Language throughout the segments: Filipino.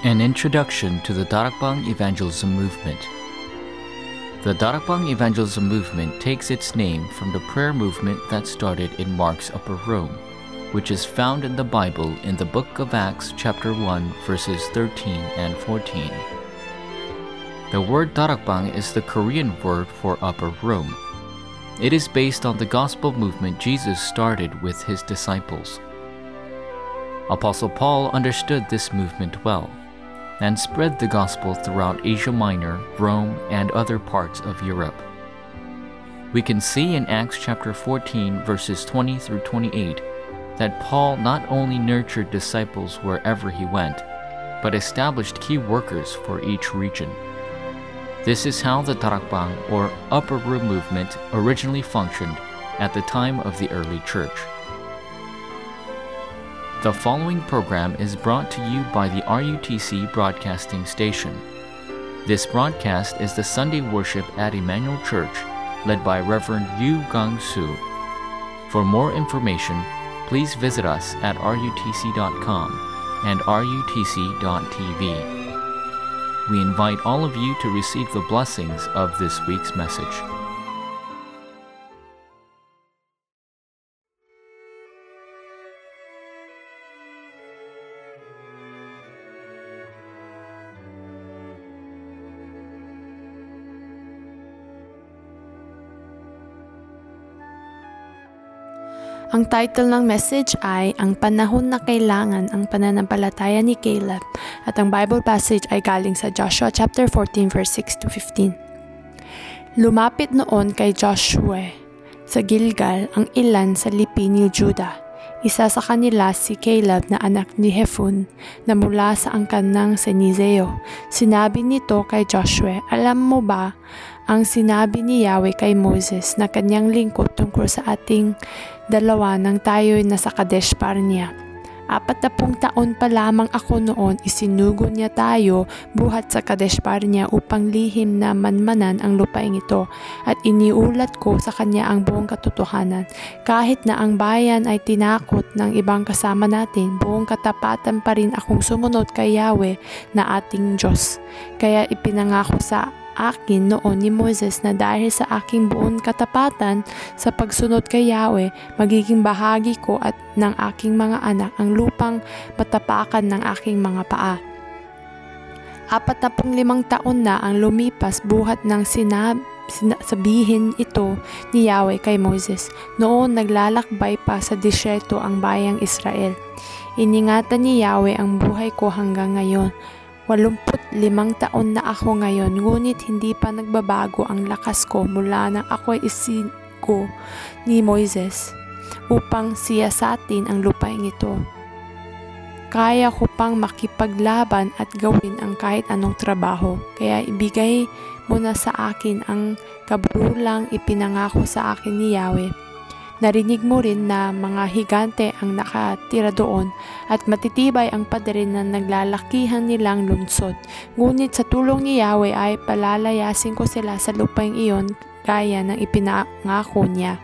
An introduction to the Darakbang Evangelism Movement. The Darakbang Evangelism Movement takes its name from the prayer movement that started in Mark's Upper Room, which is found in the Bible in the book of Acts chapter 1 verses 13 and 14. The word Darakbang is the Korean word for upper room. It is based on the gospel movement Jesus started with his disciples. Apostle Paul understood this movement well and spread the gospel throughout Asia Minor, Rome, and other parts of Europe. We can see in Acts chapter 14 verses 20 through 28 that Paul not only nurtured disciples wherever he went, but established key workers for each region. This is how the Darakbang or upper room movement originally functioned at the time of the early church. The following program is brought to you by the RUTC Broadcasting Station. This broadcast is the Sunday worship at Emmanuel Church, led by Reverend Yu Gang-soo. For more information, please visit us at rutc.com and rutc.tv. We invite all of you to receive the blessings of this week's message. Ang title ng message ay Ang Panahon na Kailangan ang Pananampalataya ni Caleb at ang Bible passage ay galing sa Joshua chapter 14 verse 6 to 15. Lumapit noon kay Joshua sa Gilgal ang ilan sa lipi ni Judah. Isa sa kanila si Caleb na anak ni Jephunneh na mula sa angkan ng Senizeo. Sinabi nito kay Joshua, "Alam mo ba ang sinabi ni Yahweh kay Moses na kanyang lingkod tungkol sa ating dalawa nang tayo'y nasa Kadesh Barnea? 40 taon pa lamang ako noon, isinugo niya tayo buhat sa Kadesh Barnea upang lihim na manmanan ang lupaing ito at iniulat ko sa kanya ang buong katotohanan. Kahit na ang bayan ay tinakot ng ibang kasama natin, buong katapatan pa rin akong sumunod kay Yahweh na ating Diyos. Kaya ipinangako sa akin noon ni Moses na dahil sa aking buong katapatan sa pagsunod kay Yahweh, magiging bahagi ko at ng aking mga anak ang lupang matapakan ng aking mga paa." 45 taon na ang lumipas buhat ng sabihin ito ni Yahweh kay Moses. Noon naglalakbay pa sa disyerto ang bayang Israel. Iningatan ni Yahweh ang buhay ko hanggang ngayon. 85 taon na ako ngayon, ngunit hindi pa nagbabago ang lakas ko mula nang ako'y isinugo ni Moses upang siyasatin ang lupaing ito. Kaya ko pang makipaglaban at gawin ang kahit anong trabaho, kaya ibigay mo na sa akin ang kaburulang ipinangako sa akin ni Yahweh. Narinig mo rin na mga higante ang nakatira doon at matitibay ang pader na naglalakihan nilang lungsod. Ngunit sa tulong ni Yahweh ay palalayasin ko sila sa lupaing iyon gaya ng ipinangako niya.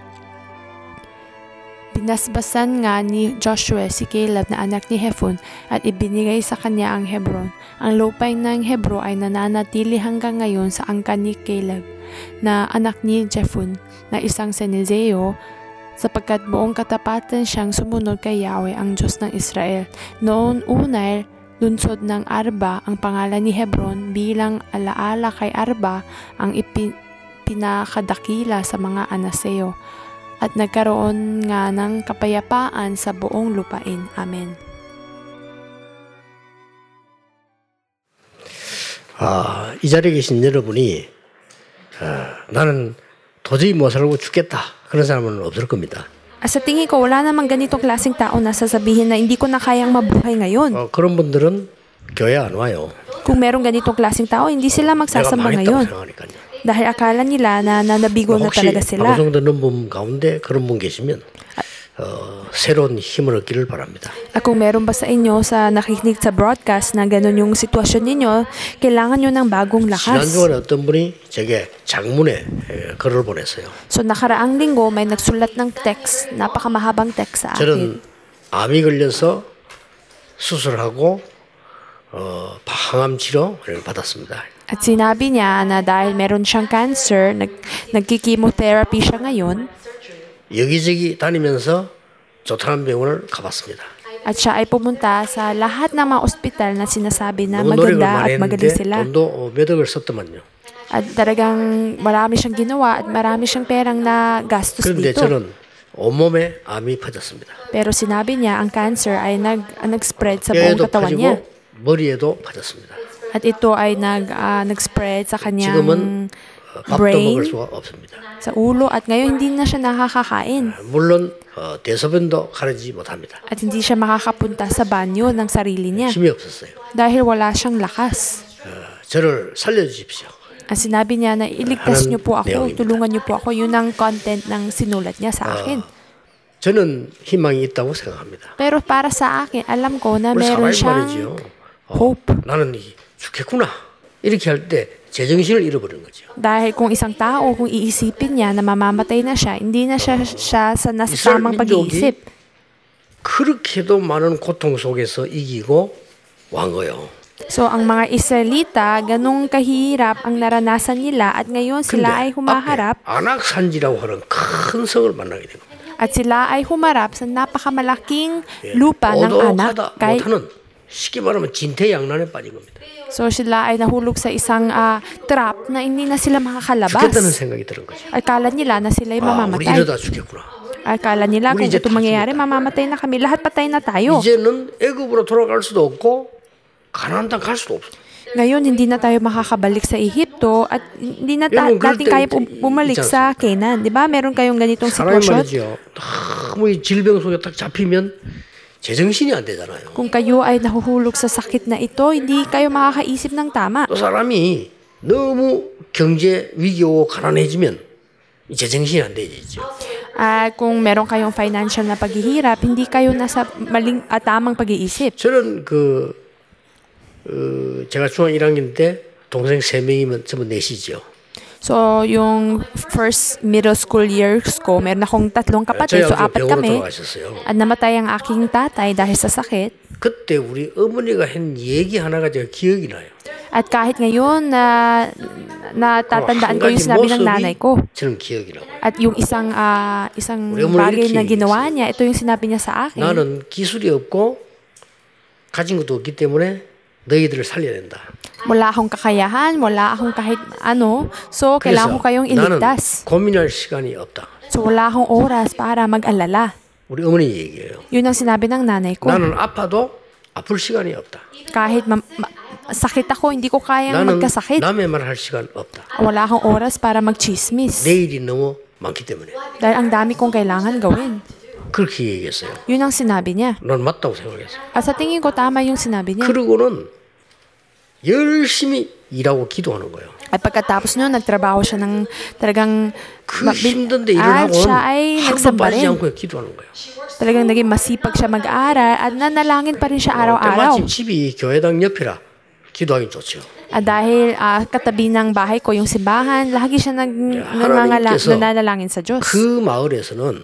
Binasbasan nga ni Joshua si Caleb na anak ni Jephunneh at ibinigay sa kanya ang Hebron. Ang lupaing ng Hebron ay nananatili hanggang ngayon sa angkan ni Caleb na anak ni Jephunneh na isang Senizeo, sapagkat buong katapatan siyang sumunod kay Yahweh ang Diyos ng Israel. Noon unay lungsod ng Arba ang pangalan ni Hebron bilang alaala kay Arba ang pinakadakila sa mga Anaseo, at nagkaroon nga ng kapayapaan sa buong lupain. Amen. 이 자리에 계신 여러분이 나는 도저히 못 살고 죽겠다, 그런 사람은 없을 겁니다. Sa tingin ko, wala namang ganitong klaseng tao na sasabihin na hindi ko na kayang mabuhay ngayon. 그런 분들은 교회 안 와요. Kung merong ganitong klaseng tao, hindi sila magsasamba ngayon. Dahil akala nila na nabigo na talaga sila. 방송 듣는 분 가운데 그런 분 계시면 새로운 힘을 얻기를 바랍니다. At kung meron ba sa inyo sa nakikinig sa broadcast na gano'n yung sitwasyon ninyo, kailangan nyo ng bagong lakas. 지난주에 어떤 분이 제게 장문에 글을 보냈어요. So nakaraang linggo may nagsulat ng text, napakamahabang text sa akin. 저는 암이 걸려서 수술하고 항암 치료를 받았습니다. At sinabi niya na dahil meron siyang cancer, nagki-chemotherapy siya ngayon. 여기저기 다니면서 좋다는 병원을 가봤습니다. At siya ay pumunta sa lahat ng mga ospital na sinasabi na 너무 노력을 maganda 많이 at magaling 했는데 sila. 돈도 몇 억을 썼더만요. At talagang marami siyang ginawa at marami siyang perang na gastos 그런데 dito. 저는 온몸에 암이 퍼졌습니다. Pero sinabi niya ang cancer ay nag-spread sa buong 뼈에도 katawan niya. 퍼지고 머리에도 퍼졌습니다. At ito ay nag-spread sa kanyang 지금은 밥도 brain, 먹을 수가 없습니다. sa ulo, at ngayon hindi na siya nakakakain. 물론 대소변도 가르지 못합니다. At hindi siya makakapunta sa banyo ng sarili niya 힘이 없었어요. dahil wala siyang lakas. 저를 살려주십시오. At sinabi niya na iligtas niyo po ako, 내용입니다. tulungan niyo po ako. Yun ang content ng sinulat niya sa akin. 저는 희망이 있다고 생각합니다. Pero para sa akin, alam ko na 우리 meron 사람이 siyang 말이죠. hope. 나는 죽겠구나. 이렇게 할 때 제정신을 잃어버리는 거죠. Dahil kung isang tao, kung iisipin niya na mamamatay na siya, hindi na siya sa nasa tamang pag-iisip. 그렇게도 많은 고통 속에서 이기고 왕 거요. So, ang mga Israelita, ganong kahirap ang naranasan nila at ngayon sila ay humaharap 안악산지라고 하는 큰 성을 만나게 된 겁니다. at sila ay humarap sa napakamalaking lupa ng anak. 오도하다 못하는 쉽게 말하면 진퇴양난에 빠진 겁니다. So, sila ay nahulog sa isang trap na hindi na sila 죽겠다는 makakalabas. 생각이 드는 거죠. Akala nila na sila ay 우리 mamamatay. 이러다 죽겠구나. Akala nila kung Uy, ito mangyayari, mamamatay na kami. Lahat patay na tayo. 이제는 애굽으로 돌아갈 수도 없고 가나안 땅 갈 수도 없어. Ngayon, hindi na tayo makakabalik sa Ehipto at hindi na Yun, natin 그럴 kaya 때 bumalik 있지 sa Canaan. Di ba? Meron kayong ganitong 사람이 sitwasyon. 말이죠. 너무 이 질병 속에 딱 잡히면 제정신이 안 되잖아요. Kung kayo ay nahuhulog sa sakit na ito, hindi kayo makakaisip ng tama. 또 사람이 너무 경제 위기 오고 가난해지면 제정신이 안 되죠. Kung meron kayong financial na paghihirap, hindi kayo nasa maling at tamang pag-iisip. 저는 제가 중학 1학년 때 동생 3명이면 전부 넷이죠. So, yung first middle school years ko, meron akong 3 kapatid. So, 4 병원으로 kami. 돌아가셨어요. At namatay ang aking tatay dahil sa sakit. 그때 우리 어머니가 한 얘기 하나가 제가 기억이 나요. At kahit ngayon na natatandaan ko yung sinabi ng nanay ko. 저는 기억이 나고. At yung isang 우리 어머니 bagay na 이렇게 ginawa niya, ito yung sinabi niya sa akin. 나는 기술이 없고 가진 것도 없기 때문에 너희들을 살려야 된다. Wala akong kakayahan, wala akong kahit ano. So, kailangan ko kayong 나는 iligtas. 고민할 시간이 없다. So, wala akong oras para mag-alala. 우리 어머니 얘기예요. Yun ang sinabi ng nanay ko. 나는 아파도 아플 시간이 없다. Kahit sakit ako, hindi ko kayang 나는 magkasakit. 남의 말 할 시간 없다. Wala akong oras para mag-chismis. 내일이 너무 많기 때문에. Dahil ang dami kong kailangan gawin. 그렇게 얘기했어요. Yun ang sinabi niya. 난 맞다고 생각했어요. At sa tingin ko, tama yung sinabi niya. 그러고는 열심히 일하고 기도하는 거예요. At pagkatapos nun, nagtrabaho siya ng talagang 그 힘든데 일을 at 하고는 siya ay 하루도 nagsamba 빠지지 rin. 않고 기도하는 거예요. Talagang naging masipag siya mag-aaral at nanalangin pa rin siya araw-araw. 때마침 집이 교회당 옆이라 기도하기 좋죠. At dahil katabi ng bahay ko yung simbahan, lagi siya 하나님께서 nananalangin sa Diyos. 그 마을에서는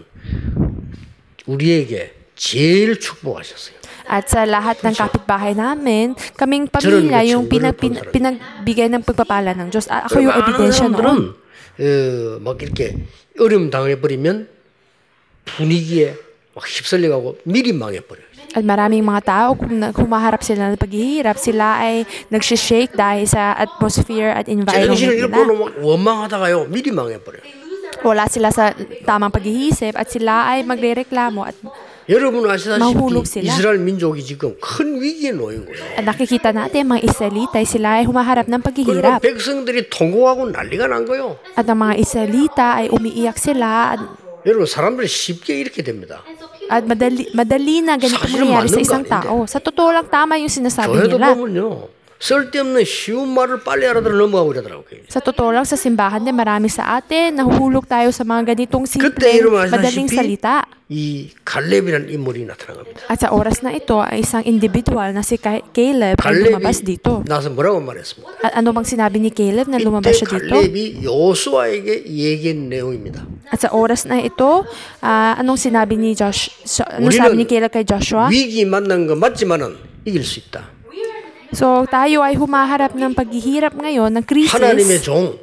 우리에게 제일 축복하셨어요. At sa lahat ng kapitbahay namin, kaming pamilya yung pinagbigay ng pagpapala ng Diyos. Ako yung ebidensya noon. 막 이렇게 어려움 당해버리면 분위기에 막 휩쓸려가고 미리 망해버려요. At maraming mga tao, kung humaharap sila ng paghihirap, sila ay nagsishake dahil sa atmosphere at environment 제정신을 nila. 잃고는 원망하다가요 미리 망해버려요. Wala sila sa tamang pag-iisip at sila ay magrereklamo at 여러분 아시다시피 mahulog sila. 이스라엘 민족이 지금 큰 위기에 놓인 거예요. At nakikita natin mga Israelita sila ay humaharap ng 그러니까 paghihirap. 백성들이 통곡하고 난리가 난 거예요. At ang mga Israelita ay umiiyak sila 여러분 사람들이 쉽게 이렇게 됩니다. at madali na ganito 사실은 mangyayari sa 맞는 거 isang 아닌데. tao. Sa totoo lang tama yung sinasabi 교회도 nila. 보면요 쓸데없는 쉬운 말을 빨리 알아들어 넘어가고 이러더라고요. Sa totoo lang sa simbahan din marami sa atin nahuhulog tayo sa mga ganitong 그때 simpleng 여러분 madaling 아시다시피 salita. 이 갈렙이라는 인물이 나타난 겁니다. At sa oras na ito ay isang individual na si Caleb ay lumabas dito. 갈렙이 나서 뭐라고 말했습니까? At ano bang sinabi ni Caleb na lumabas 이때 siya dito? 갈렙이 여호수아에게 얘기한 내용입니다. At sa oras na ito, anong sinabi ni sabi ni Caleb kay Joshua? 위기 만난 거 맞지만은 이길 수 있다. So tayo ay humaharap ng paghihirap ngayon ng 하나님의 krisis. 종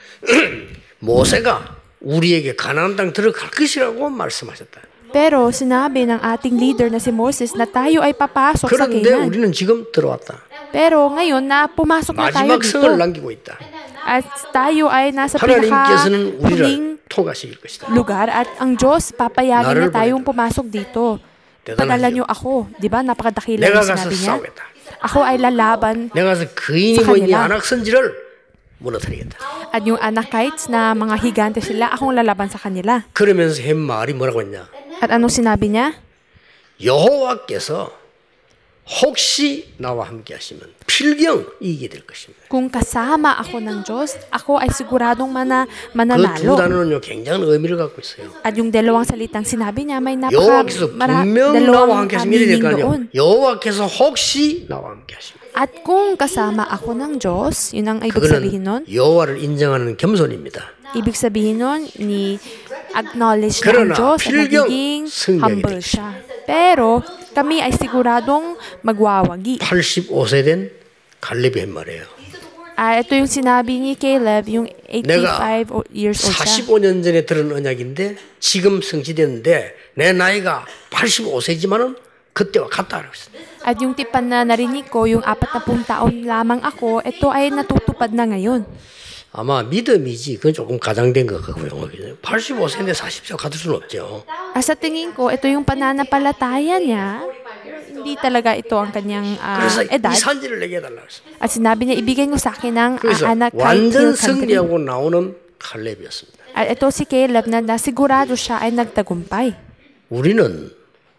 모세가 우리에게 가나안 땅 들어갈 것이라고 말씀하셨다. Pero sinabi ng ating leader na si Moses na tayo ay papasok sa 그런데 Canaan. 우리는 지금 들어왔다. Pero ngayon na pumasok na tayo 마지막 dito. 성을 남기고 있다. At tayo ay nasa 하나님께서는 pinaka-huling 우리를 통하실 것이다. lugar at ang Diyos papayagan 나를 na tayong pumasok dito. Padala niyo ako. Di ba? Napakadakila 내가 yung 가서 sinabi niya. 싸우겠다. Ako ay lalaban. 내가 가서 그인이고 sa 있는 kanila. 안악선지를 무너뜨리겠다. At yung Anakites na mga higante sila, akong lalaban sa kanila. 그러면서 한 말이 뭐라고 했냐? At anong sinabi niya? 여호와께서 혹시 나와 함께 하시면 필경 이기게 될 것입니다. Kung kasama ako ng Diyos, ako ay siguradong 그 두 mananalo. 단어는요 굉장한 의미를 갖고 있어요. At yung dalawang salitang sinabi niya, may 여호와께서 분명 나와 dalawang 함께 하시면 이래 될 meaning 거 doon. 아니에요. 여호와께서 혹시 나와 함께 하시면 At kung kasama ako ng Diyos, yun ang ibig sabihin nun. 그거는 여호와를 인정하는 겸손입니다. Ibig sabihin nun, ni acknowledge na ang 그러나 Diyos at 필경 nagiging 승리하게 humble 될 siya. Pero kami ay siguradong magwawagi. 85세 된 갈렙이 한 말이에요. Ito yung sinabi ni Caleb, yung 내가 85 years old siya. 45년 전에 들은 언약인데 지금 성취됐는데 내 나이가 85세지만은 그때와 같다 그러고 있어요. At yung tipan na narinig ko, yung 40 taon lamang ako, ito ay natutupad na ngayon. 아마 믿음이지 그건 조금 가장된 것 같고요. 85세인데 40세 같을 수는 없죠. Sa tingin ko, ito yung pananampalataya niya. Hindi talaga ito ang kanyang 그래서 edad. 이 산지를 내게 해달라고 했어요. At sinabi niya, ibigay mo sa akin ng 그래서 anak kay 완전 Hill Country. 승리하고 나오는 갈렙이었습니다. At ito si Caleb na nasigurado siya ay nagtagumpay. 우리는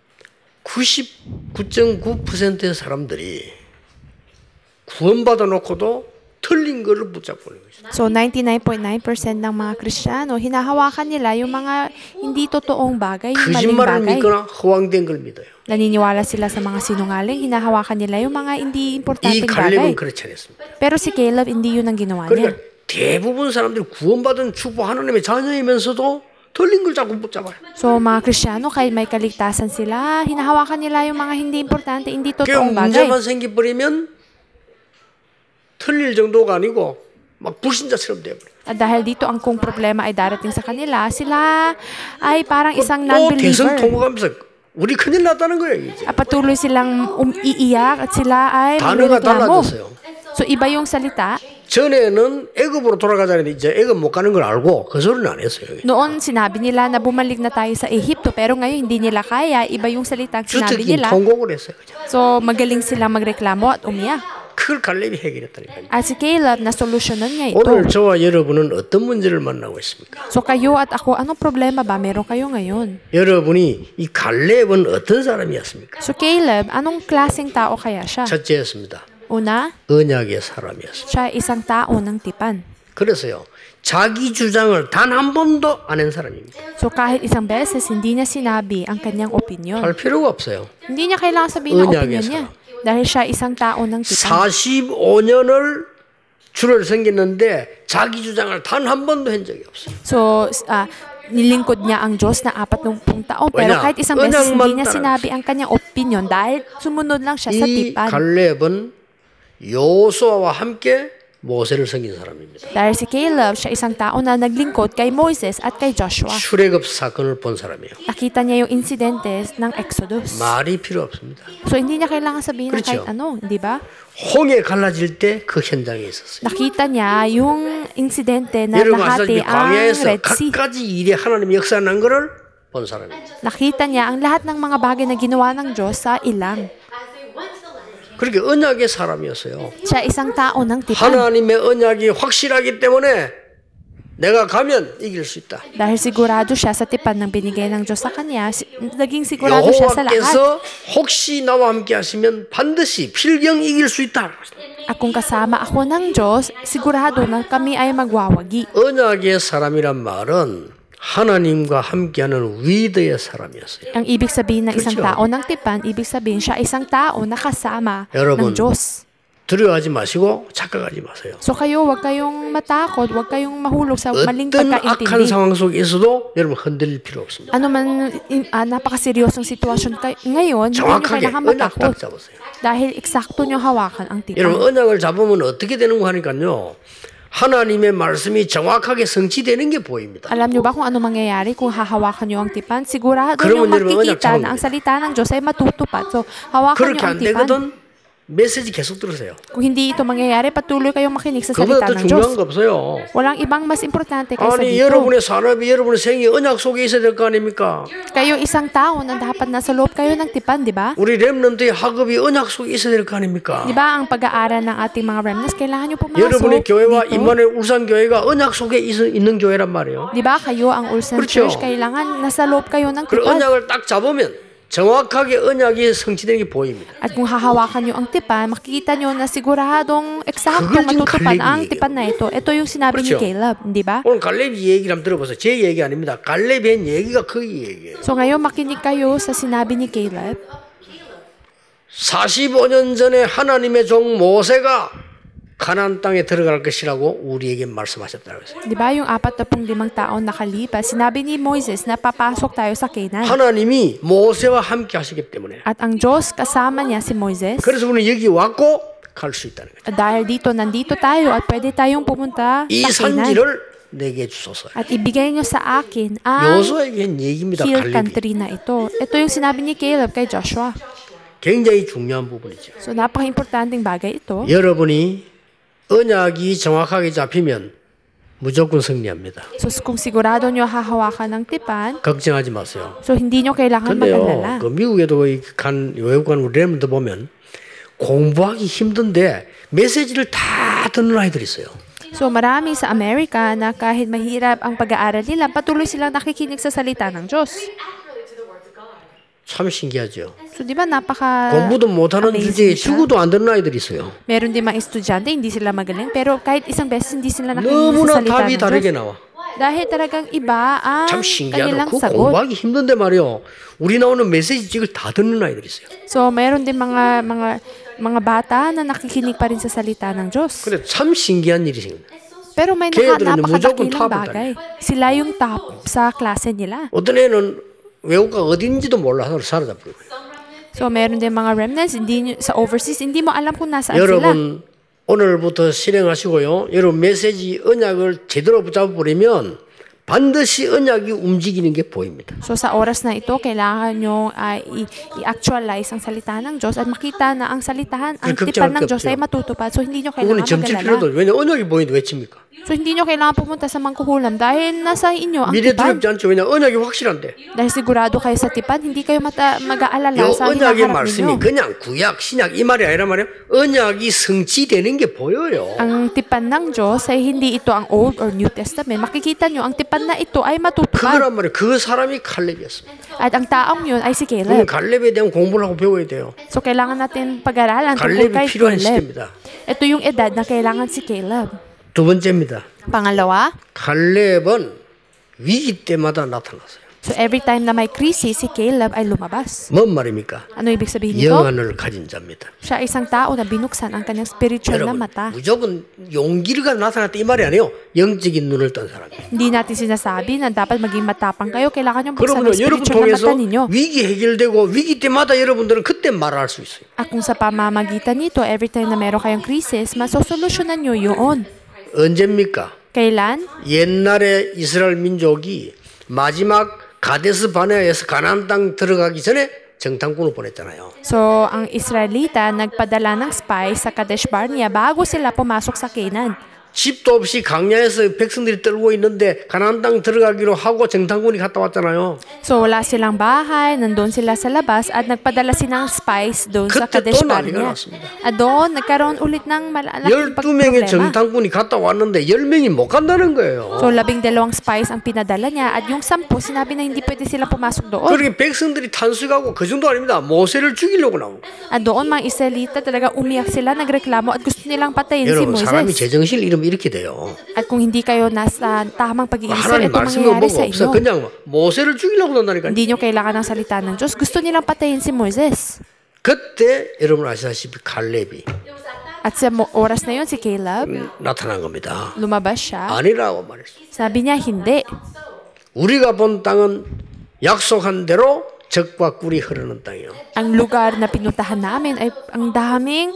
99.9%의 사람들이 구원받아 놓고도 틀린 거를 붙잡고 있는 거죠. So 99.9% ng mga Kristiyano, hinahawakan nila yung mga hindi totoong bagay, yung maling 거짓말을 bagay. 믿거나 허황된 걸 믿어요. Naniniwala sila sa mga sinungaling, hinahawakan nila yung mga hindi 이 importanteng bagay. 갈렙은 그렇지 않았습니다. Pero si Caleb, hindi yun ang ginawa niya. 그러니까 대부분 사람들이 구원받은 축복 하나님의 자녀이면서도 틀린 걸 자꾸 붙잡아요. So mga Kristiyano, kahit may kaligtasan sila, hinahawakan nila yung mga hindi importante, hindi 그 totoong bagay. 문제만 생겨버리면 틀릴 정도가 아니고 막 불신자처럼 돼버려요. At dahil dito ang kung problema ay darating sa kanila, sila ay parang isang 또 non-believer. 대성통곡하면서 우리 큰일 났다는 거예요 이제. At patuloy silang iiyak at sila ay 단어가 magreklamo. 달라졌어요. So iba yung salita. 전에는 애굽으로 돌아가자는데 이제 애굽 못 가는 걸 알고 그 소리는 안 했어요. Noon sinabi nila na bumalik na tayo sa Ehipto, pero ngayon hindi nila kaya. Iba yung salitang sinabi 주특기 nila. 통곡을 했어요. 그죠? So magaling silang magreklamo at umiyak. 그걸 갈렙이 해결했다니까요. At si Caleb, nasolusyonan niya ito. 오늘 저와 여러분은 어떤 문제를 만나고 있습니까? So kayo at ako, anong problema ba meron kayo ngayon? 여러분이 이 갈렙은 어떤 사람이었습니까? So Caleb, anong klaseng tao kaya siya? 첫째였습니다. Una, 언약의 사람이었습니다. siya ay isang tao ng tipan. 그래서요. 자기 주장을 단 한 번도 안 한 사람입니다. So kahit isang beses, hindi niya sinabi ang kanyang opinion. 할 필요가 없어요. Hindi niya kailangan sabihin ang 언약의 opinion niya. 사람. Dahil siya isang tao ng tipan. 45년을 주를 섬겼는데 자기 주장을 단 한 번도 한 적이 없어요. So, nilingkod niya ang Diyos na 40 taon. Pero 왜냐? kahit isang beses, 언약만 hindi niya 따라- sinabi ang kanyang opinion dahil sumunod lang siya sa 이 tipan. 갈렙은 여호수아와 함께 모세를 섬긴 사람입니다. Dahil si Caleb, siya isang tao na naglingkod kay Moses at kay Joshua. 출애굽 사건을 본 사람이에요. Nakita niya yung insidente ng Exodus. 말이 필요 없습니다. So, hindi niya kailangan sabihin ng 그렇죠. kahit ano, di ba? 홍해 갈라질 때 그 현장에 있었어요. Nakita niya yung insidente na 여러분 nahati 아시다시피 ang 광야에서 Red Sea. 갖가지 일에 하나님 역사한 거를 본 사람입니다. Nakita niya ang lahat ng mga bagay na ginawa ng Diyos sa ilang. 그렇게 언약의 사람이었어요. Siya isang tao ng tipan. 하나님의 언약이 확실하기 때문에 내가 가면 이길 수 있다. Dahil sigurado siya sa tipan ng binigay ng Diyos sa kanya, naging sigurado siya sa lahat. 여호와께서 혹시 나와 함께 하시면 반드시 필경 이길 수 있다. At kung kasama ako ng Diyos, sigurado na kami ay magwawagi. 언약의 사람이란 말은 하나님과 함께하는 위대의 사람이었어요. Ang ibig sabihin ng isang 그렇죠. tao ng tipan, ibig sabihin siya isang tao na kasama 여러분, ng Diyos. 두려워하지 마시고 착각하지 마세요. So kayo, huwag kayong matakot, huwag kayong mahulog sa maling 어떤 악한 pagkaintindi. 상황 속에 있어도 여러분 흔들릴 필요 없습니다. Ano man napakaseryosong sitwasyon ngayon, hindi nyo 정확하게 kailangan 언약 딱 matakot. 잡으세요. Dahil eksakto nyo hawakan ang 여러분 tipan. 언약을 잡으면 어떻게 되는 거 하니까요. 하나님의 말씀이 정확하게 성취되는 게 보입니다. Alam nyo ba kung ano mangyayari kung hahawakan nyo ang tipan? Sigurado 그러면 nyo 여러분 makikita 언약 na ang 잡으면 salita ng Diyos ay matutupad. So, hawakan 그렇게 nyo ang 안 tipan. 되거든 메시지 계속 들으세요. Kung hindi ito mangyayari, patuloy kayong makinig sa 그보다 salita 더 ng 중요한 Diyos. 거 없어요. Walang ibang mas importante kaysa 아니 dito. 여러분의 산업이 여러분의 생이 언약 속에 있어야 될 거 아닙니까? Kayo isang tao na dapat nasa loob kayo ng tipan, di ba? 우리 렘넌트의 학업이 언약 속에 있어야 될 거 아닙니까? Di ba ang pag-aaral ng ating mga remnants, kailangan nyo pumasok 여러분의 교회와 dito. 임마누엘 울산교회가 언약 속에 있는 교회란 말이에요. Di ba kayo ang Ulsan 그렇죠. Church, kailangan nasa loob kayo ng 그 tipan. 언약을 딱 잡으면 정확하게 언약이 성취되는 게 보입니다. At kung hahawakan nyo ang tipan, makikita nyo na siguradong eksaktong 그걸 지금 matutupad 갈렙이 ang 얘기해요. tipan na ito. Ito yung sinabi ni 그렇죠. Caleb, di ba? 오늘 갈렙이 얘기를 한번 들어보세요. 제 얘기 아닙니다. 갈렙이 한 얘기가 그 얘기예요. So ngayon makinig kayo sa sinabi ni Caleb. 45년 전에 하나님의 종 모세가 가나안 땅에 들어갈 것이라고 우리에게 말씀하셨다고 했어요. Di ba yung 45 taon nakalipas, sinabi ni Moises na papasok tayo sa Canaan. 하나님이 모세와 함께 하시기 때문에 At ang Diyos kasama niya si Moises. 그래서 우리는 여기 왔고 갈 수 있다는 거죠. At dahil dito, nandito tayo at pwede tayong pumunta 이 sa Canaan. 산지를 내게 주소서. At ibigay niyo sa akin ang 여호수아에게 한 얘기입니다. hill 갈렙이. country na ito. Ito yung sinabi ni Caleb kay Joshua. 굉장히 중요한 부분이죠. So napaka-importanting bagay ito. 여러분이 언약이 정확하게 잡히면 무조건 승리합니다. So kung sigurado nyo hahawakan ng tipan, 걱정하지 마세요. so hindi nyo kailangan mag-alala. 근데요, 그 미국에도 외국 간 우리 렘들 보면 공부하기 힘든데 메시지를 다 듣는 아이들이 있어요. So marami sa Amerika na kahit mahirap ang pag-aaral nila, patuloy silang nakikinig sa salita ng Diyos. 참 신기하죠. So di ba napaka 공부도 못하는 주제에 amazing siya? 죽어도 안 듣는 아이들이 있어요. Meron din mga estudyante, hindi sila magaling, pero kahit isang beses hindi sila nakikinig 너무나 sa salita 답이 ng 다르게 Diyos. 나와. Dahil talagang iba ang 참 신기하다. kanilang 그 sagot. 공부하기 힘든데 말이요. 우리 나오는 메시지 찍을 다 듣는 아이들이 있어요. So meron din mga bata na nakikinig pa rin sa salita ng Diyos. 근데 참 신기한 일이십니다. Pero may 걔들은 무조건 napakadakilang top bagay. Sila yung top sa klase nila. 어떤 애는 외국가 어딘지도 몰라 사라져버리고. So meron din mga remnants sa overseas, hindi mo alam kung nasaan sila. 여러분 오늘부터 실행하시고요. 여러분 메시지 언약을 제대로 붙잡아버리면 반드시 언약이 움직이는 게 보입니다. So sa oras na ito, kailangan nyo i-actualize ang salita ng Diyos at makita na ang salitahan, ang tipan ng Diyos ay matutupad. So hindi nyo 그거는 kailangan 점칠 필요도 mag-alala. 왜냐 언약이 보이는데 왜 칩니까? So hindi nyo kailangan pumunta sa mangkukulam dahil nasa inyo ang 미래 tipan. 두렵지 않죠. 왜냐 언약이 확실한데. Dahil sigurado kayo sa tipan, hindi kayo mag-aalala 요 sa 언약의 hinaharap 말씀이 ninyo. 그냥 구약, 신약 이 말이 아니라 말이에요. 언약이 성취되는 게 보여요. Ang tipan ng Diyos ay hindi ito ang Old or New Testament. Makikita nyo, ang tipan na ito ay matutupad. 그거란 말이에요. 그 사람이 갈렙이었습니다. At ang taong yun ay si 그러면 Caleb. 갈렙에 대한 공부를 하고 배워야 돼요. So kailangan natin pag-aralan tungkol 갈렙이 kay 필요한 Caleb. 시대입니다. Ito yung edad na kailangan si Caleb. 두 번째입니다. Pangalawa, 갈렙은 위기 때마다 나타났어요. so every time na may crisis, si Caleb ay lumabas. 뭔 말입니까? Ano ibig sabihin nito? 영안을 가진 자입니다. Siya ay isang tao na binuksan ang kanyang spiritual na 여러분 mata. 무조건 용기를 가지고 나타났다 이 말이 아니에요. 영적인 눈을 뜬 사람이에요. Hindi natin sinasabi na dapat maging matapang kayo. Kailangan yung buksan 그러면 ang 여러분 spiritual na 통해서 mata ninyo. 위기 해결되고 위기 때마다 여러분들은 그때 말할 수 있어요. At kung sa pamamagitan nito, every time na meron kayong crisis, masosolusyonan nyo yun. 언제입니까? Kailan? 옛날에 이스라엘 민족이 마지막 가데스 바네아에서 가나안 땅 들어가기 전에 정탐꾼을 보냈잖아요. So, ang Israelita nagpadala ng spies sa Kadesh Barnea bago sila pumasok sa Canaan. 집도 없이 강야에서 백성들이 떨고 있는데 가나안 땅 들어가기로 하고 정탐꾼이 갔다 왔잖아요. So, wala silang bahay, nandun sila sa labas at nagpadala silang spies doon sa 그때 Kadesh 또 난리가 Barnea. 났습니다. At doon, nagkaroon ulit ng malaking 12명의 problema. 정탐꾼이 갔다 왔는데 10명이 못 간다는 거예요. So, 12 spies ang pinadala niya at yung 10 sinabi na hindi pwede sila pumasok doon. 그렇게 백성들이 탄식하고 그 정도 아닙니다. 모세를 죽이려고 나온 거예요. At doon mga Israelita talaga umiyak sila, nagreklamo at gusto nilang patayin si 여러분 사람이 Moises. 제정신을 잃으면 이렇게 돼요. At kung hindi kayo nasa tamang pag-iisip, 하나님 ito 말씀이 mangyayari 뭐가 sa 없어. inyo. 그냥 모세를 죽이려고 한다니까요. Hindi nyo kailangan ng salita ng Diyos. Gusto nilang patayin si Moises. 그때 여러분 아시다시피 갈렙이 At sa oras na yun, si Caleb, 나타난 겁니다. lumabas siya. 아니라고 말했어요. Sabi niya, hindi. 우리가 본 땅은 약속한 대로 적과 꿀이 흐르는 땅이요. Ang lugar na pinuntahan namin ay ang daming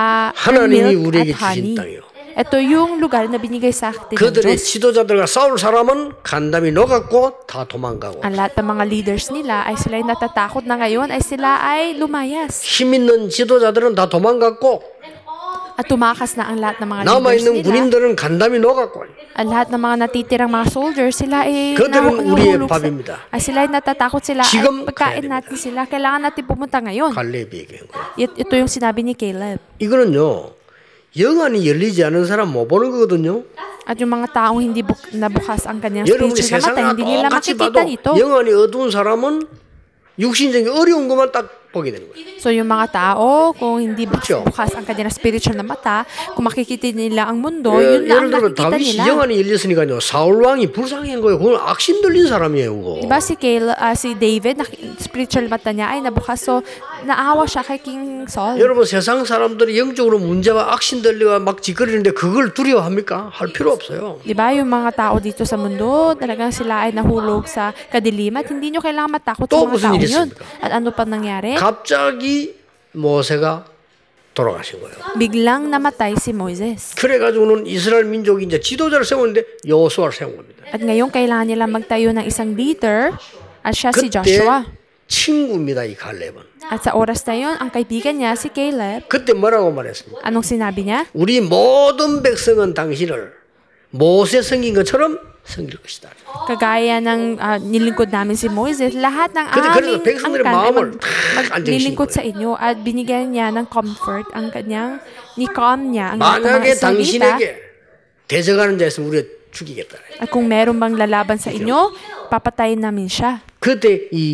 하나님이 milk 우리에게 at honey. 주신 땅이요. Ito yung lugar na binigay sa atin ng 그들의 Diyos. 지도자들과 싸울 사람은 간담이 녹았고 다 도망가고 Ang lahat ng mga leaders nila ay sila ay natatakot na ngayon ay sila ay lumayas. 힘 있는 지도자들은 다 domangas고 At tumakas na ang lahat ng mga leaders 남아있는 nila. 군인들은 간담이 녹았고 Ang lahat ng mga natitirang mga soldiers, sila ay 그들은 우리의 nahulog 밥입니다. ay sila ay natatakot sila. Ay 지금 pagkain 가야 natin sila. Kailangan natin pumunta ngayon. 갈렙이 얘기한 거예요. Ito yung sinabi ni Caleb. 이거는요 영안이 열리지 않은 사람 못 보는 거거든요. At yung mga taong hindi nabukas ang kanyang 여러분이 spiritual na mata, 세상을 hindi nila 똑같이 makikita 봐도 nito. 영안이 어두운 사람은 육신적인 어려운 것만 딱 보게 되는 거예요. So yung mga tao, kung hindi 그렇죠. bukas ang kanilang spiritual na mata, kung makikita nila ang mundo, yun na ang 예를 들어 nakikita 다윗이 nila. 영안이 열렸으니까요. 사울 왕이 불쌍한 거예요. 그건 악심 들린 사람이에요. 그거. Diba si David, spiritual mata niya ay nabukas, so naawa siya kay King Saul. 여러분 세상 사람들이 영적으로 문제와 악심 들리가 막 짓거리는데 그걸 두려워합니까? 할 필요 없어요. Diba yung mga tao dito sa mundo, talagang sila ay nahulog sa kadiliman, hindi nyo kailangan matakot sa 또 mga 무슨 tao 일이 yun. 있습니까? At ano pa nangyari? 갑자기 모세가 돌아가신 거예요. Biglang namatay si Moises. 그래가지고는 이스라엘 민족이 이제 지도자를 세우는데 여호수아를 세운 겁니다. At ngayon kailangan nila magtayo ng isang leader at siya si 그때 Joshua. 친구입니다. 이 갈렙은. At sa oras na yun, ang kaibigan niya si Caleb, 그때 뭐라고 말했습니까? anong sinabi niya? 우리 모든 백성은 당신을 모세 섬긴 것처럼 섬길 것이다. Kagaya ng nilingkod namin si Moises, lahat ng 그래서 aming 백성들의 angkan ay 마음을 다 maglilingkod 안정시킨 sa inyo at binigyan niya ng comfort ang kanyang ni-calm niya ang lahat ng mga 만약에 Israelita. 당신에게 대적하는 자 있으면 우리가 죽이겠다. At kung meron bang lalaban sa inyo, papatayin namin siya. 그때 이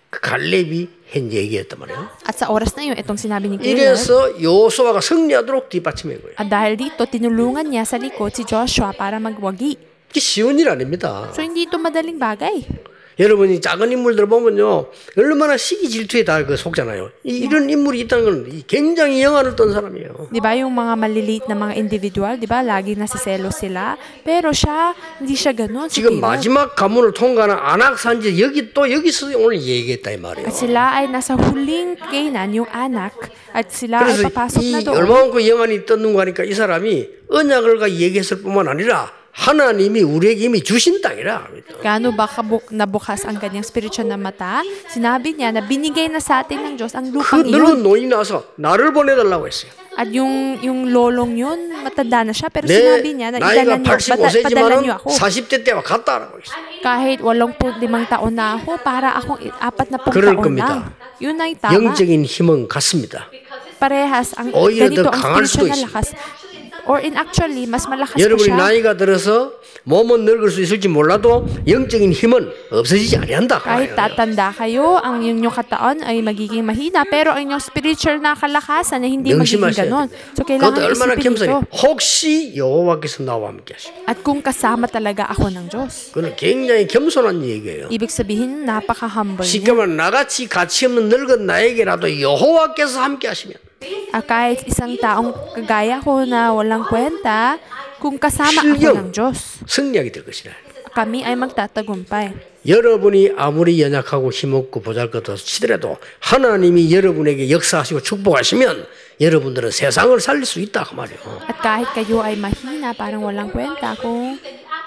갈렙이 한 얘기였단 말이에요. At sa oras na yun, itong sinabi ni Caleb. 이래서 여호수아가 승리하도록 뒷받침한 거예요. At dahil dito, tinulungan niya sa likod si Joshua para magwagi. 이게 쉬운 일 아닙니다. So, hindi ito madaling bagay. 여러분이 작은 인물들 보면요 얼마나 시기 질투에 다 그 속잖아요. 이런 인물이 있다는 건 굉장히 영안을 떤 사람이에요. Di ba yung mga maliliit na mga individual, di ba, lagi nasiselos sila. Pero siya, hindi siya ganun. Si 지금 Caleb. 마지막 가문을 통과하는 안악산지 여기 또 여기서 오늘 얘기했다 이 말이에요. At sila ay nasa huling Canaan, yung anak. At sila ay 그래서 papasok na 이 doon. 얼마만큼 영안이 떴는가 하니까 이 사람이 언약을가 얘기했을 뿐만 아니라 하나님이 우리에게 이미 주신 땅이라. Gaano ba nabukas ang kanyang spiritual na mata? Sinabi niya na binigay na sa atin ng Diyos ang 그 lupang 늙은 iyon. 노인이 나와서 나를 보내달라고 했어요. At yung lolong yun, matanda na siya. Pero 내 sinabi niya na 나이가 padala niyo 85세지만은 ako. 40대 때와 같다라고 했어요. Kahit 85 taon na ako, para akong 40 그럴 taon 겁니다. lang. Yun ay tama. 영적인 힘은 같습니다. Parehas, ang 오히려 ganito 더 ang 강할 수도 spiritual na 있어요. lakas. Or in actually, mas malakas pa 여러분이 siya. 나이가 들어서 몸은 늙을 수 있을지 몰라도 영적인 힘은 없어지지 아니한다. Kahit tatanda kayo, ang inyong katawan ay magiging mahina, pero ang inyong spiritual na kalakasan ay hindi magiging 명심하셔야 ganon. 돼요. So, 그것도 kailangan 얼마나 isipin ito. 겸손해. 혹시 여호와께서 나와 함께 하시고. At kung kasama talaga ako ng Diyos, 그건 굉장히 겸손한 얘기예요. ibig sabihin, napaka-humble 쉽게 niya. 말하면 나같이 가치 없는 늙은 나에게라도 여호와께서 함께 하시면 Kahit isang taong kagaya ko na walang kwenta, kung kasama ako 실경 ng Diyos, 승리하게 될 것이라. kami ay magtatagumpay. 여러분이 아무리 연약하고 힘없고 보잘것없어 치더라도 하나님이 여러분에게 역사하시고 축복하시면 여러분들은 세상을 살릴 수 있다 그 말이에요. At kahit kayo ay mahina, parang walang kwenta, kung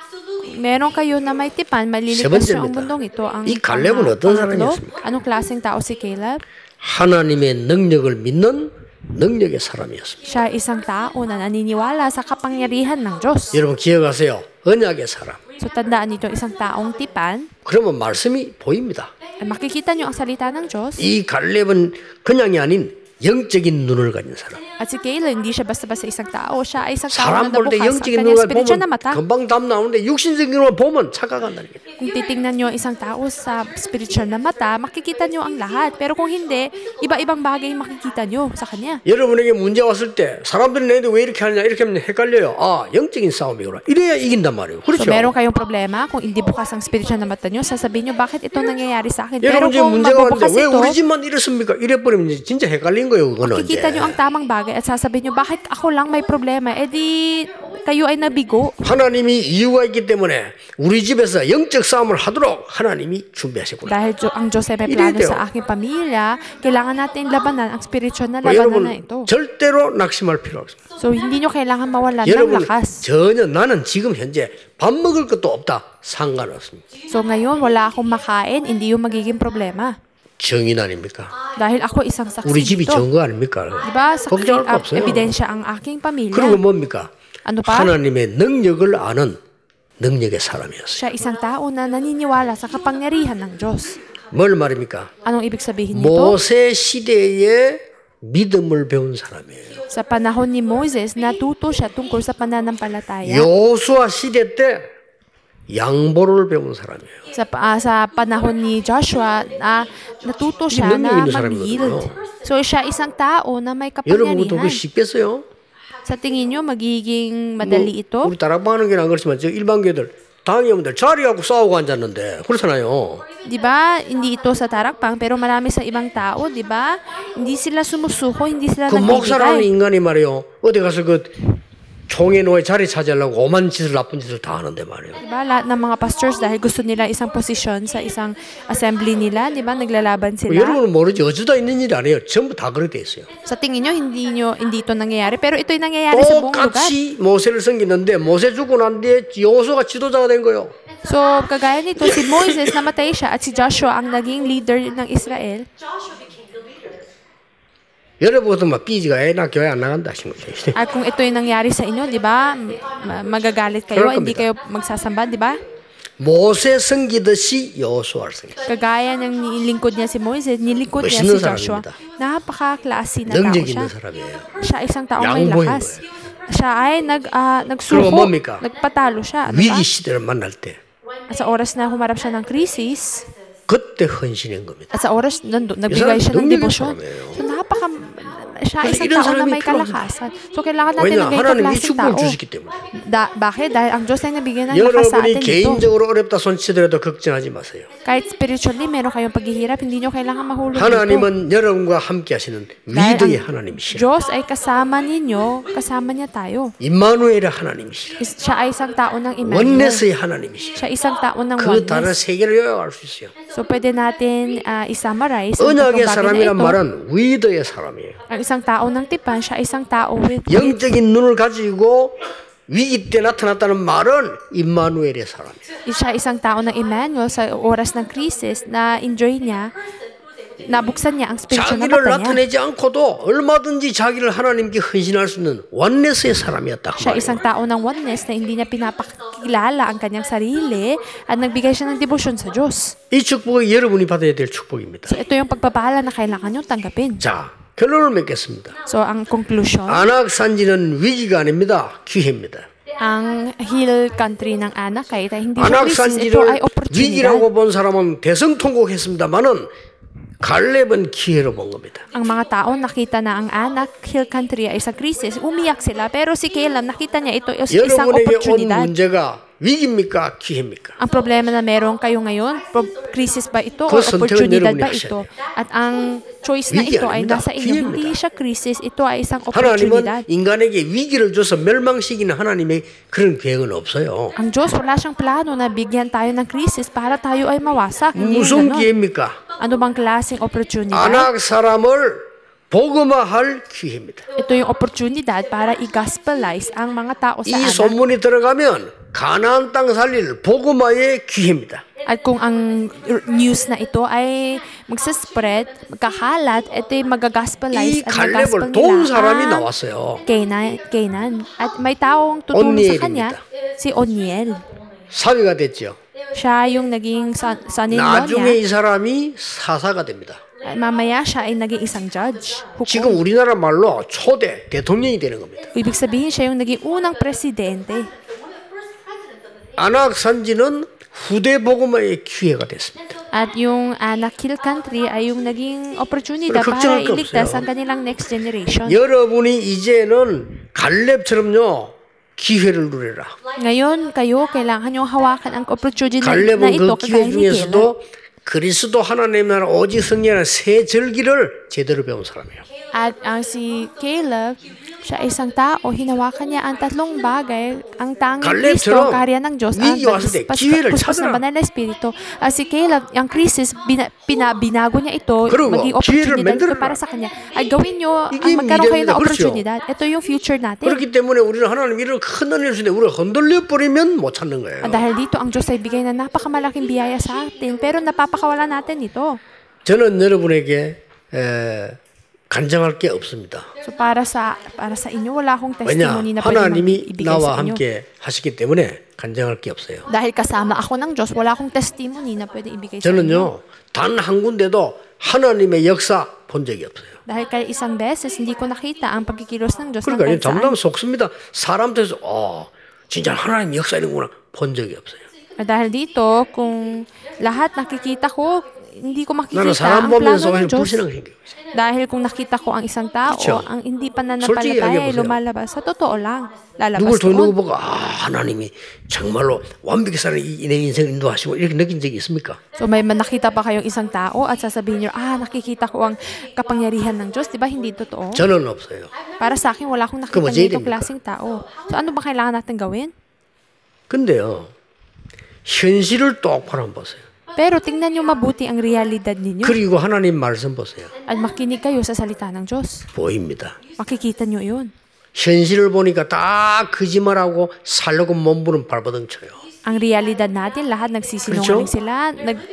meron kayo na may tipan, maliligtas niyo ang mundong ito. 이 갈렙은 어떤 사람이었습니까? Anong klaseng tao si Caleb? 하나님의 능력을 믿는 능력의 사람이었습니다. Siya ay isang tao na naniniwala sa kapangyarihan ng Diyos. 여러분 기억하세요. 언약의 사람. So tandaan nito, isang taong tipan, 그러면 말씀이 보입니다. makikita niyo ang salita ng Diyos. 이 갈렙은 그냥이 아닌 영적인 눈을 가진 사람. At si Caleb, hindi siya basta-basta isang tao. Siya ay isang tao 사람 na 볼 때 nabukas ang 영적인 kanyang 눈을 spiritual na 보면 mata. 금방 답 나오는데 육신적인 눈을 보면 착각한다는 거예요. Kung titingnan niyo ang isang tao sa spiritual na mata, makikita niyo ang lahat. Pero kung hindi, iba-ibang bagay makikita niyo sa kanya. 여러분에게 문제 왔을 때 사람들이 내한테 왜 이렇게 하느냐 이렇게 하면 헷갈려요. 아 영적인 싸움이구나. 이래야 이긴단 말이에요. So, 그렇죠? meron kayong problema kung hindi bukas ang spiritual na mata niyo, sasabihin niyo, bakit ito nangyayari sa akin? 여러분 Pero 지금 kung 문제가 mabubukas 왔는데 왜 ito, 우리 집만 이렇습니까? 이래버리면 진짜 헷갈린 거예요. 그거는 이제. Kikita nyo ang tamang bagay at sasabihin nyo, bakit ako lang may problema? Eh di, kayo ay nabigo. 하나님이 이유가 있기 때문에 우리 집에서 영적 싸움을 하도록 하나님이 준비하셨구나. Dahil ang Diyos ay may plano sa aking pamilya, kailangan natin labanan ang spiritual na labanan na 여러분 ito. 절대로 낙심할 필요 없습니다. So, hindi nyo kailangan mawalan ng 여러분 lakas. 전혀 나는 지금 현재 밥 먹을 것도 없다. 상관없습니다. So, ngayon, wala akong makain, hindi yung magiging problema. 정인 아닙니까? Dahil ako isang saksi 우리 집이 dito. 증거 아닙니까? Diba, 걱정할 거 없어요. ebidensya ang aking pamilya. 그리고 뭡니까? Ano pa? 하나님의 능력을 아는 능력의 사람이었어요. Siya isang tao na naniniwala sa kapangyarihan ng Diyos. 뭘 말입니까? Anong ibig sabihin nito? 모세 시대에 믿음을 배운 사람이에요. Sa panahon ni Moses, natuto siya tungkol sa pananampalataya. 여호수아 시대 때 양보를 배운 사람이에요. Sa panahon ni Joshua, natuto siya 능력 na 있는 mag-yield. 사람이거든요. So, siya isang tao na may 여러분도 그거 kapangyarihan. 쉽겠어요? Sa tingin nyo, magiging madali ito? 우리 다락방하는 게는 안 그렇지만 저 일반 교회들 당회원들 자리 갖고 싸우고 앉았는데 그렇잖아요. Diba? Hindi ito sa tarakpang, pero marami sa ibang tao, diba? Hindi sila sumusuko, hindi sila 그 목사라는 nagbibigay. 인간이 말이에요. 어디 가서 그 총회노에 자리 차지하려고 오만 짓을 나쁜 짓을 다 하는데 말이에요. Diba? Lahat ng mga pastors, dahil gusto nila isang posisyon sa isang assembly nila, diba? Naglalaban sila. 여러분은 모르지 어쩌다 있는 일이 아니에요. 전부 다 그렇게 돼 있어요. Sa tingin nyo, hindi ito nangyayari, pero ito yung nangyayari sa buong lugar. 똑같이 모세를 섬기는데 모세 죽고 난 뒤에 여호수아가 지도자가 된 거예요. So, kagaya nito, si Moses namatay siya at si Joshua ang naging leader ng Israel. 여러분 같은 막 삐지가 나 교회 안 나간다 하신 거죠. At kung ito yung nangyari sa inyo, di ba? Magagalit kayo, hindi kayo magsasamba, di ba? 모세 섬기듯이 여호수아를 섬겼어요. Kagaya ng nilingkod niya si Moses, nilingkod niya 멋있는 si Joshua. 사람입니다. Napaka-klase na tao 능력 siya. 있는 사람이에요. Siya isang taong may 양보인 lakas. Siya ay 그리고 nagsuko, 뭡니까? nagpatalo siya. Ano 위기 ba? 시대를 만날 때 Sa oras na humarap siya ng krisis, 그때 헌신한 겁니다. at sa oras nagbigay siya ng 능력의 debosyon. 사람이에요. So siya 그래서 isang 이런 tao na 사람이 may 필요합니다. kalakasan. So kailangan natin 왜냐 ng ganitong 하나님이 klaseng 축복을 tao. 주시기 때문에. Bakit? Dahil ang Diyos ay nabigyan ng lakas sa 여러분이 atin dito. 개인적으로 어렵다 손치더라도 걱정하지 마세요. Kahit spiritually, meron kayong paghihirap, hindi nyo kailangan mahulog dito. 하나님은 여러분과 함께 하시는 위대의 하나님이시라. Diyos ay kasama ninyo, kasama niya tayo. 임마누엘의 하나님이시라. Siya ay isang tao ng Emmanuel. 원네스의 하나님이시라. Siya isang tao ng 그 단어 oneness. 세 개를 요약할 수 있어요. So pwede natin i-summarize ang 언약의 tatlong bagay na 사람이란 ito. 말은 위대의 사람이에요. Ang isang tao ng tipan, siya ay isang tao with 영적인 눈을 가지고 위기 때 나타났다는 말은 임마누엘의 사람이에요. siya isang tao ng Emmanuel sa oras ng krisis na enjoy niya, nabuksan niya ang spiritual na 자기를 mata niya. 나타내지 않고도 얼마든지 자기를 하나님께 헌신할 수 있는 원네스의 사람이었다. 그 Siya isang 말이에요. tao ng oneness na hindi niya pinapakilala ang kanyang sarili at nagbigay siya ng debosyon sa Diyos. 이 축복이 여러분이 받아야 될 축복입니다. So ito yung pagpapala na kailangan nyo tanggapin. 자, 결론을 맺겠습니다. So ang conclusion, 안악산지는 위기가 아닙니다. 기회입니다. ang hill country ng Anak kahit hindi siya crisis, ito ay 안악산지를 opportunity. 위기라고 본 사람은 대성통곡했습니다만은 갈렙은 기회로 본 겁니다. Ang mga tao nakita na ang Anak hill country ay isang krisis, umiyak sila, pero si Caleb nakita niya ito is isang 여러분에게 온 opportunidad. 문제가 위기입니까? 기회입니까? Ang problema na meron kayo ngayon, crisis ba ito o 그 선택은 opportunidad 여러분이 ba 하셔야 ito? At ang choice na 위기 ito ay 아닙니다. nasa inyo. 기회입니다. Hindi siya crisis, ito ay isang 하나님은 opportunidad. 인간에게 위기를 줘서 멸망시키는 하나님의 그런 계획은 없어요. Ang Diyos, wala siyang plano na bigyan tayo ng crisis para tayo ay mawasak. Hindi 무슨 ganon. 기회입니까? Ano bang klaseng opportunity? 안악 사람을 복음화할 기회입니다. Ito yung opportunidad para i-gospelize ang mga tao sa 이 Anak. 소문이 들어가면 가나안 땅 살릴 복음화의 기회입니다. At kung ang news na ito ay magsaspread, magkakalat, ito yung 이 mag-gospelize at mag-gospel 갈렙을 도운 nila 사람이 ang 나왔어요. Canaan. At may taong tutulong sa kanya, 온니엘입니다. si Oniel. 사위가 됐죠. Siya yung naging son-in-law 나중에 niya. 이 사람이 사사가 됩니다. At mamaya siya ay naging isang judge. 지금 Hukom. 우리나라 말로 초대 대통령이 되는 겁니다. Ibig sabihin siya yung naging unang presidente. 안악 산지는 후대 복음화의 기회가 됐습니다. At yung Anak hill country ay yung naging opportunity 그래, para 걱정할 거 iligtas 없어요. ang kanilang next generation. 여러분이 이제는 갈렙처럼요 기회를 누려라. Ngayon, kayo, kailangan nyo hawakan ang opportunity na 갈렙은 ito 그 기회 kagaya ni Caleb. 중에서도 그리스도 하나님 나라 오직 성령의 새 절기를 제대로 배운 사람이에요. At ang si Caleb, siya ay isang tao, hinawakan niya ang tatlong bagay, ang tanging Kristo, ang kaharian ng Diyos, ang puspos ng banal na Espiritu. Si Caleb, ang krisis, binago niya ito, maging oportunidad ito para sa kanya. Ay gawin nyo, magkaroon kayo ng oportunidad. Ito yung future natin. 그렇기 때문에 우리는 하나님 이런 큰 은혜를 주는데 우리가 흔들려 버리면 못 찾는 거예요. Dahil dito, ang Diyos ay bigay na napakamalaking biyaya sa atin, pero napapakawalan natin ito. 저는 여러분에게 간증할 게 없습니다. So para sa inyo, wala akong testimony na pwede 하나님이 ibigay 나와 sa inyo. 함께 하시기 때문에 간증할 게 없어요. Dahil kasama ako ng Diyos, wala akong testimony na pwede ibigay sa inyo. 저는요, 단 한 군데도 하나님의 역사 본 적이 없어요. Dahil kaya isang beses, hindi ko nakita ang pagkikilos ng Diyos ng 그러니까 kahit saan. 잘못하면 속습니다. 사람들에서 진짜 하나님 역사 이런구나 본 적이 없어요. Dahil dito, kung lahat nakikita ko, hindi ko 나는 makikita 사람 ang plano 보면서 ng 그냥 Diyos. 불신앙을 생겨요. Dahil kung nakita ko ang isang tao, 그렇죠. ang hindi pa 솔직히 nananampalataya ay 얘기해보세요. lumalabas. Sa totoo lang, 누굴 lalabas 누구 doon. 보고 하나님이 정말로 완벽히 사는 내 인생을 인도하시고 이렇게 느낀 적이 있습니까? So may nakita pa kayong isang tao at sasabihin niyo, nakikita ko ang kapangyarihan ng Diyos. Diba hindi totoo? 저는 없어요. Para sa akin, wala akong nakita 그럼 어찌해야 nitong 됩니까? klaseng tao. So ano ba kailangan natin gawin? 근데요, 현실을 똑바로 한번 보세요. Pero tingnan niyo mabuti ang realidad ninyo. 그리고 하나님 말씀 보세요. At makinig kayo sa salita ng Diyos. 보입니다. Makikita niyo yun. 현실을 보니까 다 거짓말하고 살려고 몸부림 발버둥 쳐요. Ang realidad natin, lahat nagsisinungaling sila,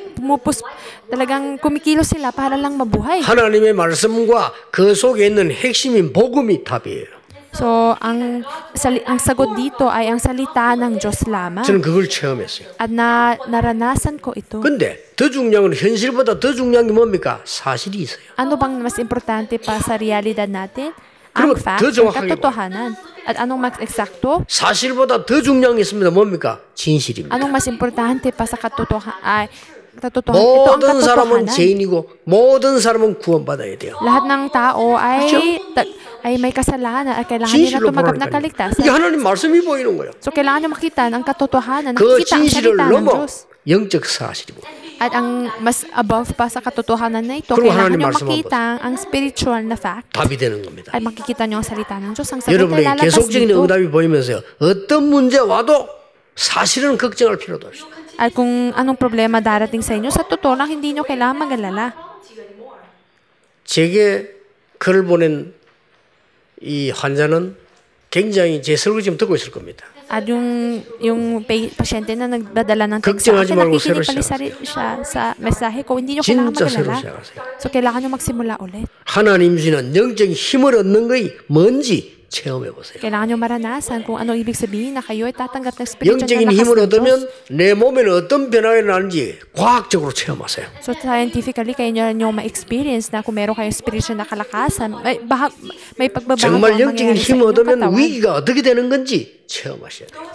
talagang kumikilos sila para lang mabuhay. 하나님의 말씀과 그 속에 있는 핵심인 복음이 답이에요. So, ang sagot dito ay ang salita ng Diyos lamang. 저는 그걸 체험했어요. At naranasan ko ito. 근데 더 중요한 건 현실보다 더 중요한 게 뭡니까? 사실이 있어요. Ano bang mas importante pa sa realidad natin? 그리고 Ang fact, 더 ang 정확하게 katotohanan. At anong mas eksakto? 사실보다 더 중요한 게 있습니다. 뭡니까? 진실입니다. Anong mas importante pa sa katotohanan? Ito ang 모든 사람은 katotohanan. 죄인이고 모든 사람은 구원받아야 돼요. Lahat ng tao ay may kasalanan at kailangan nila 진실로 tumanggap ng 보라니까요. kaligtasan. 이게 하나님 말씀이 보이는 거예요. So, kailangan nyo makita ang katotohanan, 그 nakikita ang 진실을 salita ng 넘어 Diyos. 영적 사실이고. At ang mas above pa sa katotohanan na ito, 그리고 kailangan 하나님 nyo 말씀만 makita ang spiritual na fact. 답이 되는 겁니다. At makikita nyo ang salita ng Diyos. Ang sagot ay 여러분의 lalabas 계속적인 dito. 응답이 보이면서요. 어떤 문제 와도 사실은 걱정할 필요도 없어요. At kung anong problema darating sa inyo, sa totoo lang, hindi nyo kailangan mag-alala. 제게 글을 보낸 이 환자는 굉장히 제 설교 지금 듣고 있을 겁니다. At yung pasyente na nagdadala ng text sa 걱정하지 akin, 말고 nakikinig 새로 pala siya sa mensahe ko, hindi nyo kailangan 진짜 새로 mag-alala. 시작하세요. So, kailangan nyo magsimula ulit. 하나님 주시는 영적인 힘을 얻는 것이 뭔지 체험해 보세요. Kailangan nyo maranasan kung ano ibig sabihin na kayo ay tatanggap ng spiritual 영적인 na lakas 힘을 ng Diyos. 얻으면 내 몸에는 어떤 변화가 나는지 과학적으로 체험하세요. So scientifically, kayo nyo ma-experience na kung meron kayong spiritual na kalakasan, may pagbabago 정말 ang 영적인 mangyayari sa 힘을 inyong 얻으면 katawan. 위기가 어떻게 되는 건지 체험하셔야 돼요.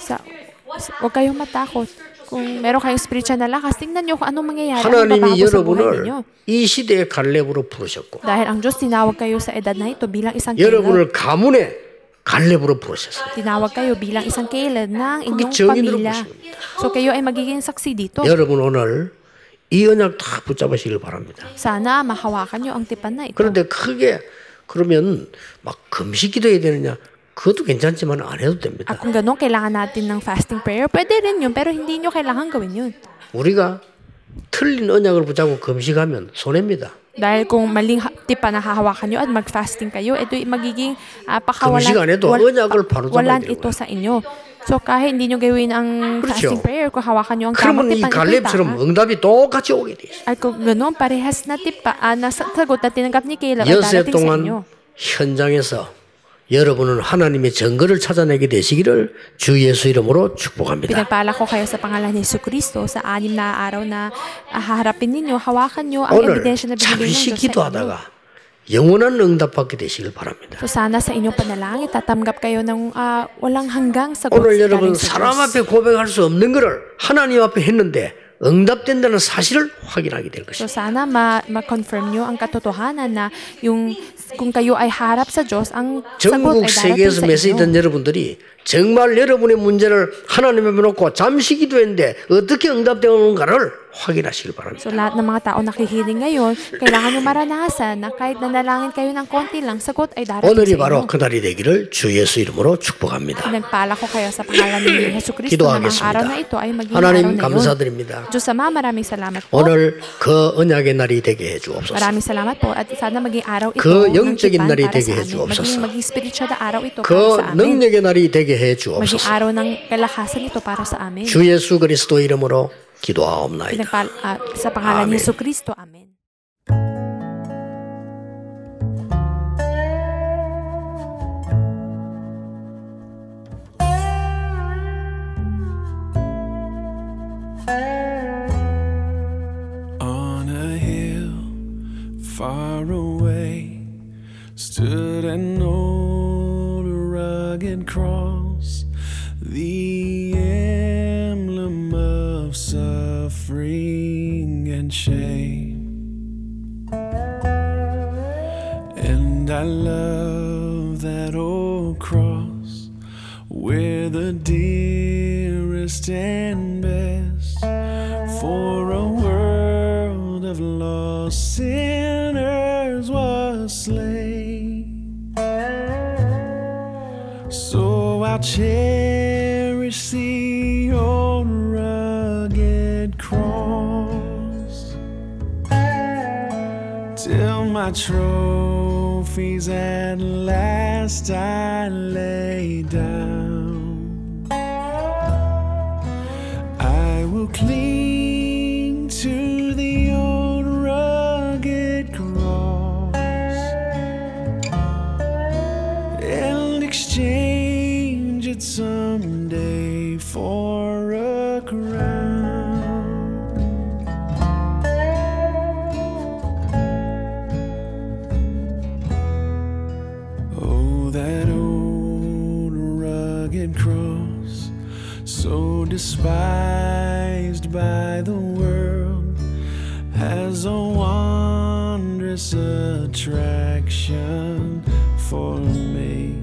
Huwag kayong matakot. Kung meron kayong spiritual na lakas, tingnan nyo kung anong mangyayari, anong 하나님이 babago sa buhay ninyo. 여러분을 이 시대의 갈렙으로 부르셨고 Dahil ang Diyos tinawag kayo sa edad na ito bilang isang Caleb. 여러분을 가문의 갈렙으로 부르셨어요. Tinawag kayo bilang isang Caleb ng inyong 정인으로 pamilya. 부르십니다. So kayo ay magiging saksi dito. 여러분 오늘 이 언약 다 붙잡으시길 바랍니다. Sana mahawakan nyo ang tipan na ito. 그런데 크게 그러면 막 금식 기도해야 되느냐? 그것도 괜찮지만 안 해도 됩니다. At kung gano'n, kailangan natin ng fasting prayer, pwede rin yun, pero hindi nyo kailangan gawin yun. 우리가 틀린 언약을 붙잡고 금식하면 손해입니다. Dahil kung maling tipan na hahawakan nyo at mag-fasting kayo, ito magiging 금식 안 해도 언약을 바로 잡아야 walan 되는 ito 거예요. sa inyo. So kahit hindi nyo gawin ang 그렇죠. fasting prayer, kung hawakan nyo ang tamang 그러면 이 tipan, ito'y 갈렙처럼 tama. 응답이 똑같이 오게 돼 있어요. At kung gano'n, parehas na tipa, na sagot na tinanggap ni Caleb ay 여세 darating sa inyo. 동안 현장에서 여러분은 하나님의 증거를 찾아내게 되시기를 주 예수 이름으로 축복합니다. Pinagpala ko kayo sa pangalan ni Jesucristo sa 6 na araw na haharapin ninyo, hawakan nyo ang 오늘 ebidensya na binigay ng 잠시 Diyos sa inyo. 기도하다가 영원한 응답 받게 되시길 바랍니다. So sana sa inyong panalangin, tatanggap kayo ng walang hanggang sagot 오늘 여러분 galing sa 사람 Diyos. 앞에 고백할 수 없는 것을 하나님 앞에 했는데 응답된다는 사실을 확인하게 될 So 것입니다. sana ma-confirm nyo ang katotohanan na kung kayo ay harap sa Diyos, ang sagot 전국 ay darating 세계에서 sa 메시지던 inyo. 여러분들이 정말 여러분의 문제를 하나님 앞에 놓고 잠시 기도했는데 어떻게 응답되는가를 확인하시길 바랍니다. So lahat ng mga tao nakikinig ngayon, kailangan nyo maranasan na kahit nanalangin kayo ng konti lang, sagot ay darating 오늘이 sa 바로 inyo. 그날이 되기를 주 예수 이름으로 축복합니다. Pinagpala ko kayo sa pangalan ni Hesus Kristo na ang araw na ito ay maging araw 하나님 na yun. 감사드립니다. Diyos Ama, maraming salamat po. 오늘 그 언약의 날이 되게 해주옵소서. Maraming salamat po at sana maging araw ito 그 ng 영적인 tipan 날이 para 되게 sa 해주옵소서. amin. Maging spiritual na araw ito para 그 sa amin. 능력의 날이 되게 Maging 해주옵소서. araw ng kalakasan ito para sa amin. 주 예수 그리스도 이름으로 기도하옵나이다. Sa pangalan Amen. ni Hesus Kristo. Amen. On a hill far away stood an old rugged cross, the emblem of suffering and shame. And I love that old cross where the dearest and best for a world of lost sinners was slain. So I'll cherish the old rugged cross till my trophies at last I lay down. I will cling to the old rugged cross and exchange it someday for a crown. Oh, that old rugged cross, so despised by the world, has a wondrous attraction for me.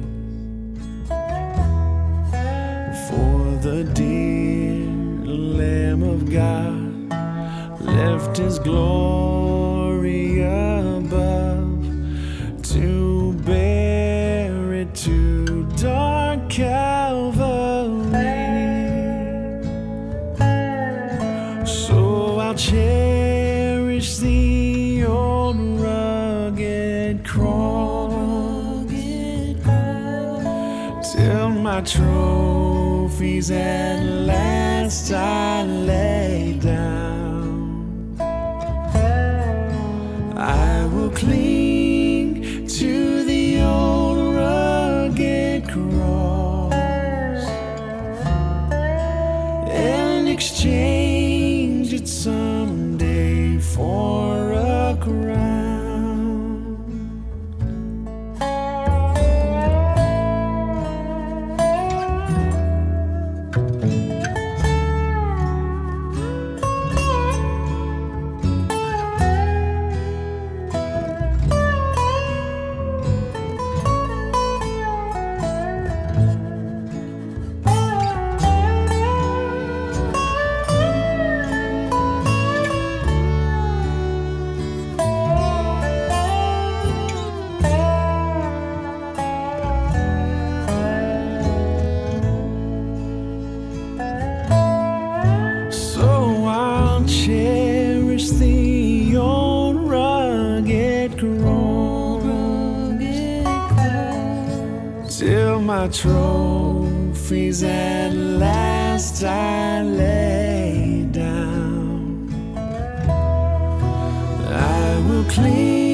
For the dear Lamb of God left his glory above to bear it to dark Calvary. So I'll cherish the old rugged cross till my trophies at last I lay down. I will cling to the old rugged cross and exchange it someday for a crown. So I'll cherish the old rugged cross till my trophies at last I lay down. I will cling